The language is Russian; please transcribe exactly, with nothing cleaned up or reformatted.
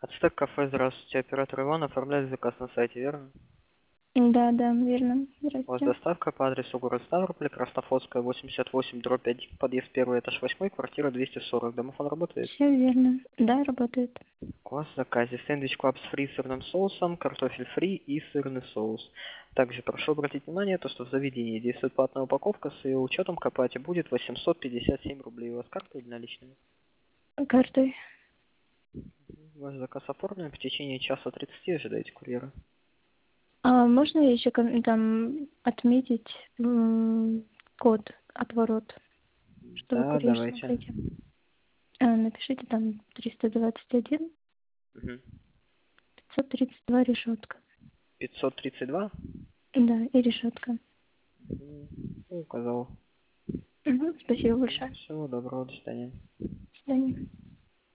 Ацтек кафе, здравствуйте. Оператор Иван оформляет заказ на сайте, верно? Да, да, верно. У вас Здрасте. доставка по адресу город Ставрополь, Краснофлотская, восемьдесят восемь, дробь пять, подъезд первый, этаж восемь, квартира двести сорок. Домофон работает? Все верно. Да, работает. У вас в заказе сэндвич клаб с фри сырным соусом, картофель фри и сырный соус. Также прошу обратить внимание, то, что в заведении действует платная упаковка, с ее учетом к оплате будет восемьсот пятьдесят семь рублей. У вас карта или наличными? Картой. Ваш заказ оформлен, в течение часа тридцати ожидаете курьера. А можно еще ком- там отметить м, код отворот, чтобы Да, курьер давайте. смотрите. А, напишите там триста двадцать один Мгм. пятьсот тридцать два решетка. пятьсот тридцать два? Да, и решетка. Мгм. Указал. Мгм, спасибо большое. Всего доброго, до свидания. До свидания.